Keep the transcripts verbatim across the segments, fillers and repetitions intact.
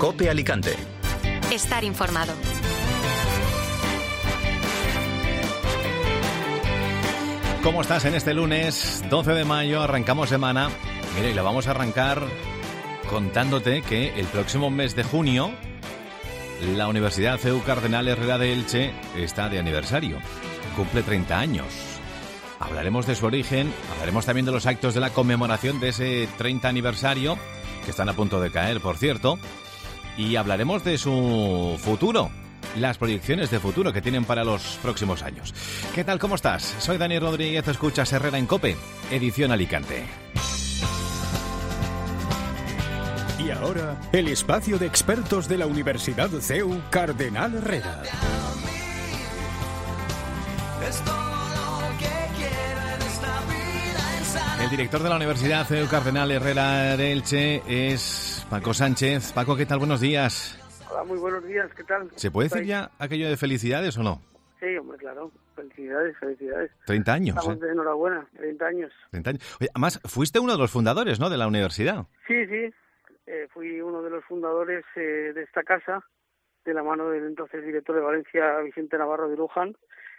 COPE Alicante. Estar informado. ¿Cómo estás en este lunes doce de mayo? Arrancamos semana. Mira, y la vamos a arrancar contándote que el próximo mes de junio la Universidad C E U Cardenal Herrera de Elche está de aniversario. Cumple treinta años. Hablaremos de su origen, hablaremos también de los actos de la conmemoración de ese treinta aniversario, que están a punto de caer, por cierto, y hablaremos de su futuro, las proyecciones de futuro que tienen para los próximos años. ¿Qué tal? ¿Cómo estás? Soy Dani Rodríguez, escuchas Herrera en COPE, edición Alicante. Y ahora, el espacio de expertos de la Universidad C E U Cardenal Herrera. El director de la Universidad C E U Cardenal Herrera de Elche es Paco Sánchez. Paco, ¿qué tal? Buenos días. Hola, muy buenos días, ¿qué tal? ¿Se puede decir ya aquello de felicidades o no? Sí, hombre, claro. Felicidades, felicidades. treinta años, Estamos ¿eh? de enhorabuena, treinta años. treinta años. Oye, además, fuiste uno de los fundadores, ¿no?, de la universidad. Sí, sí. Eh, fui uno de los fundadores eh, de esta casa, de la mano del entonces director de Valencia, Vicente Navarro de Luján.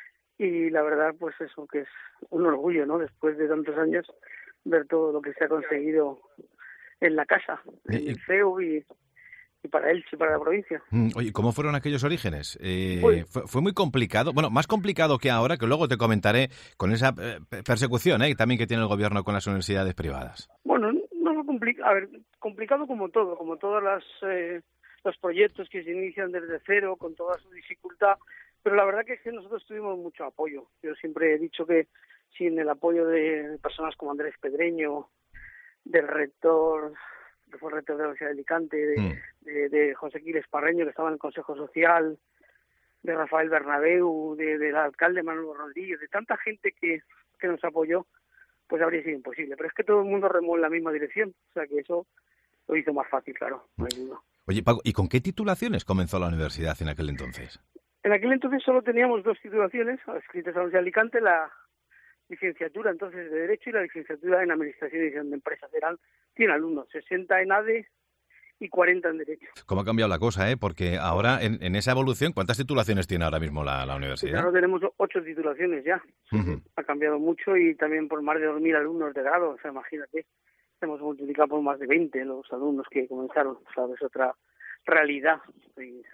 Y la verdad, pues eso, que es un orgullo, ¿no?, después de tantos años, ver todo lo que se ha conseguido en la casa, en el C E U y, y para Elche y para la provincia. Oye, ¿cómo fueron aquellos orígenes? Eh, Pues, fue, fue muy complicado, bueno, más complicado que ahora, que luego te comentaré con esa eh, persecución eh, también que tiene el gobierno con las universidades privadas. Bueno, no fue complicado, a ver, complicado como todo, como todos las, eh, los proyectos que se inician desde cero, con toda su dificultad, pero la verdad que es que nosotros tuvimos mucho apoyo. Yo siempre he dicho que sin el apoyo de personas como Andrés Pedreño, del rector, que fue el rector de la Universidad de Alicante, de, mm. de, de José Quiles Parreño, que estaba en el Consejo Social, de Rafael Bernabéu, de, del alcalde Manuel Rodríguez, de tanta gente que, que nos apoyó, pues habría sido imposible. Pero es que todo el mundo remó en la misma dirección, o sea que eso lo hizo más fácil, claro, no hay duda. Oye, Paco, ¿y con qué titulaciones comenzó la universidad en aquel entonces? En aquel entonces solo teníamos dos titulaciones, adscritas a la Universidad de Alicante, la licenciatura entonces de Derecho y la licenciatura en Administración y Dirección de Empresas. Eran cien alumnos, sesenta en A D E y cuarenta en Derecho. ¿Cómo ha cambiado la cosa, eh? Porque ahora, en, en esa evolución, ¿cuántas titulaciones tiene ahora mismo la, la universidad? Pues ahora tenemos ocho titulaciones ya. Uh-huh. Ha cambiado mucho y también por más de dos mil alumnos de grado. O sea, imagínate, hemos multiplicado por más de veinte los alumnos que comenzaron. O sea, es otra realidad. Y,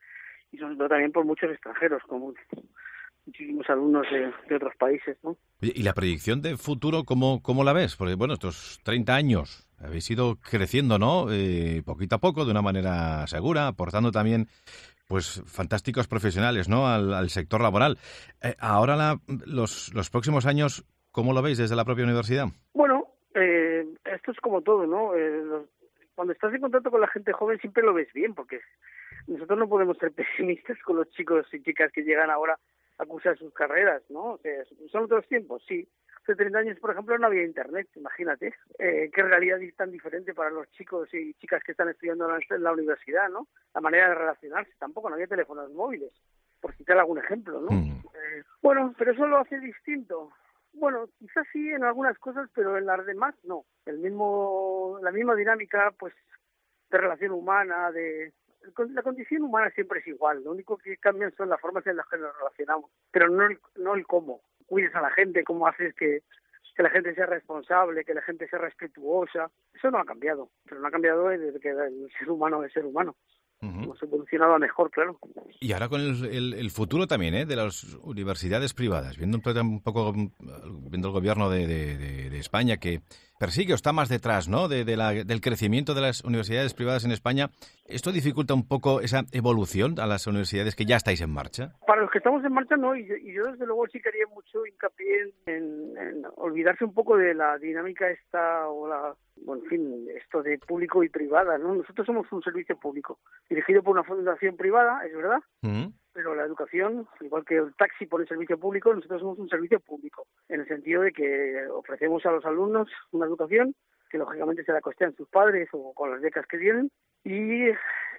y sobre todo también por muchos extranjeros, como muchísimos alumnos de, de otros países, ¿no? ¿Y la proyección de futuro cómo, cómo la ves? Porque, bueno, estos treinta años habéis ido creciendo, ¿no? Eh, poquito a poco, de una manera segura, aportando también, pues, fantásticos profesionales, ¿no?, al, al sector laboral. Eh, ahora, la, los, los próximos años, ¿cómo lo veis desde la propia universidad? Bueno, eh, esto es como todo, ¿no? Eh, los, cuando estás en contacto con la gente joven siempre lo ves bien, porque nosotros no podemos ser pesimistas con los chicos y chicas que llegan ahora a cursar sus carreras, ¿no? O sea, ¿son otros tiempos? Sí. Hace treinta años, por ejemplo, no había internet, imagínate. Eh, qué realidad es tan diferente para los chicos y chicas que están estudiando en la universidad, ¿no? La manera de relacionarse, tampoco, no había teléfonos móviles, por citar algún ejemplo, ¿no? Mm. Eh, bueno, pero eso lo hace distinto. Bueno, quizás sí en algunas cosas, pero en las demás no. El mismo, la misma dinámica, pues, de relación humana, de... La condición humana siempre es igual, lo único que cambian son las formas en las que nos relacionamos, pero no el, no el cómo. Cuides a la gente, cómo haces que, que la gente sea responsable, que la gente sea respetuosa. Eso no ha cambiado, pero no ha cambiado desde que el ser humano es ser humano. Uh-huh. Hemos evolucionado a mejor, claro. Y ahora con el, el, el futuro también, ¿eh?, de las universidades privadas, viendo un poco, viendo el gobierno de, de, de, de España que persigue o está más detrás, ¿no?, de, de la, del crecimiento de las universidades privadas en España. ¿Esto dificulta un poco esa evolución a las universidades que ya estáis en marcha? Para los que estamos en marcha, no, y yo, y yo desde luego sí quería mucho hincapié en, en olvidarse un poco de la dinámica esta, o la, bueno, en fin, esto de público y privada, ¿no? Nosotros somos un servicio público, dirigido por una fundación privada, es verdad, uh-huh. pero la educación, igual que el taxi por el servicio público, nosotros somos un servicio público, en el sentido de que ofrecemos a los alumnos una educación que lógicamente se la costean sus padres o con las becas que tienen, y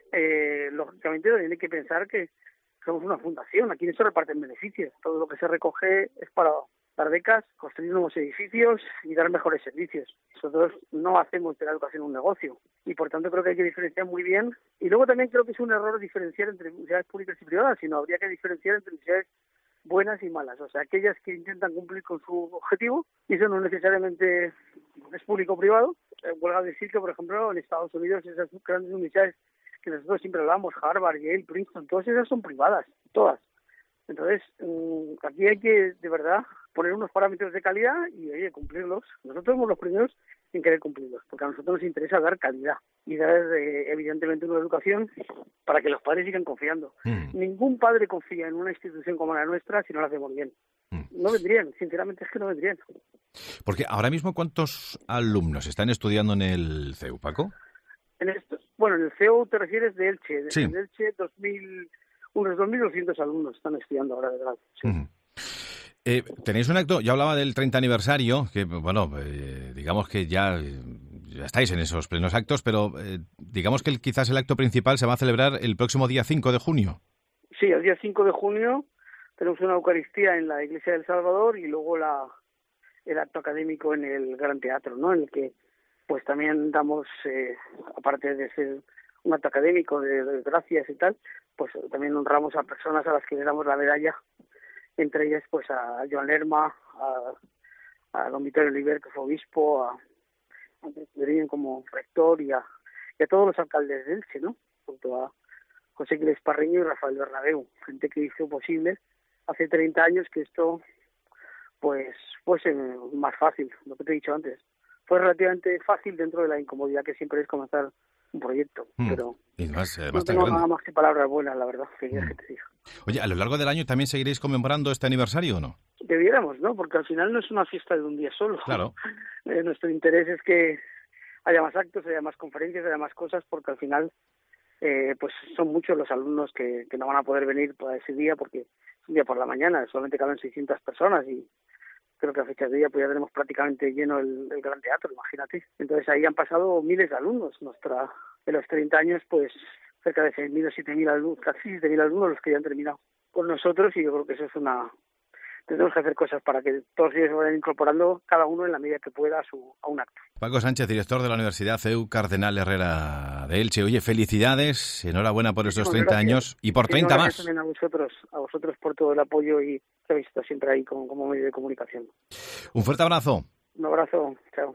eh, lógicamente también hay que pensar que somos una fundación, aquí no se reparten beneficios, todo lo que se recoge es para dar becas, construir nuevos edificios y dar mejores servicios. Nosotros no hacemos de la educación un negocio y por tanto creo que hay que diferenciar muy bien. Y luego también creo que es un error diferenciar entre universidades públicas y privadas, sino habría que diferenciar entre universidades buenas y malas, o sea, aquellas que intentan cumplir con su objetivo, y eso no necesariamente es público o privado. Eh, huelga decir que, por ejemplo, en Estados Unidos esas grandes universidades que nosotros siempre hablamos, Harvard, Yale, Princeton, todas esas son privadas, todas. Entonces, um, aquí hay que, de verdad, poner unos parámetros de calidad y oye, cumplirlos. Nosotros somos los primeros en querer cumplirlos, porque a nosotros nos interesa dar calidad y dar, eh, evidentemente, una educación para que los padres sigan confiando. Mm. Ningún padre confía en una institución como la nuestra si no la hacemos bien. Mm. No vendrían, sinceramente es que no vendrían. Porque ahora mismo, ¿cuántos alumnos están estudiando en el C E U, Paco? En esto, bueno, en el C E U te refieres de Elche. Sí. En Elche, dos mil, unos dos mil doscientos alumnos están estudiando ahora de grado. Sí. Mm. Eh, tenéis un acto, ya hablaba del treinta aniversario, que bueno, eh, digamos que ya, ya estáis en esos plenos actos, pero eh, digamos que el, quizás el acto principal se va a celebrar el próximo día cinco de junio. Sí, el día cinco de junio tenemos una Eucaristía en la Iglesia del Salvador y luego la el acto académico en el Gran Teatro, ¿no? En el que pues también damos, eh, aparte de ser un acto académico de, de gracias y tal, pues también honramos a personas a las que le damos la medalla, entre ellas pues a Joan Lerma, a, a don Vittorio Oliver, que fue obispo, a Andrés Pedrín como rector y a, y a todos los alcaldes de Elche, ¿no? Junto a José Iglesias Parreño y Rafael Bernabéu, gente que hizo posible hace treinta años que esto pues fuese más fácil, lo que te he dicho antes. Fue relativamente fácil dentro de la incomodidad que siempre es comenzar un proyecto, mm. pero y más, no tengo nada más que palabras buenas, la verdad, que, mm. que te digo. Oye, ¿a lo largo del año también seguiréis conmemorando este aniversario o no? Debiéramos, ¿no? Porque al final no es una fiesta de un día solo. Claro. Eh, nuestro interés es que haya más actos, haya más conferencias, haya más cosas, porque al final eh, pues son muchos los alumnos que, que no van a poder venir para ese día, porque es un día por la mañana, solamente caben seiscientas personas y creo que a fecha de día pues ya tenemos prácticamente lleno el, el Gran Teatro, imagínate. Entonces ahí han pasado miles de alumnos. Nuestra, en los treinta años, pues cerca de seis mil o siete mil alumnos, casi siete mil alumnos los que ya han terminado con nosotros, y yo creo que eso es una... Tenemos que hacer cosas para que todos ellos se vayan incorporando, cada uno en la medida que pueda, a, su, a un acto. Paco Sánchez, director de la Universidad C E U Cardenal Herrera de Elche. Oye, felicidades, enhorabuena por estos treinta gracias. años y por treinta más. También a vosotros, a vosotros por todo el apoyo y que habéis estado siempre ahí como, como medio de comunicación. Un fuerte abrazo. Un abrazo, chao.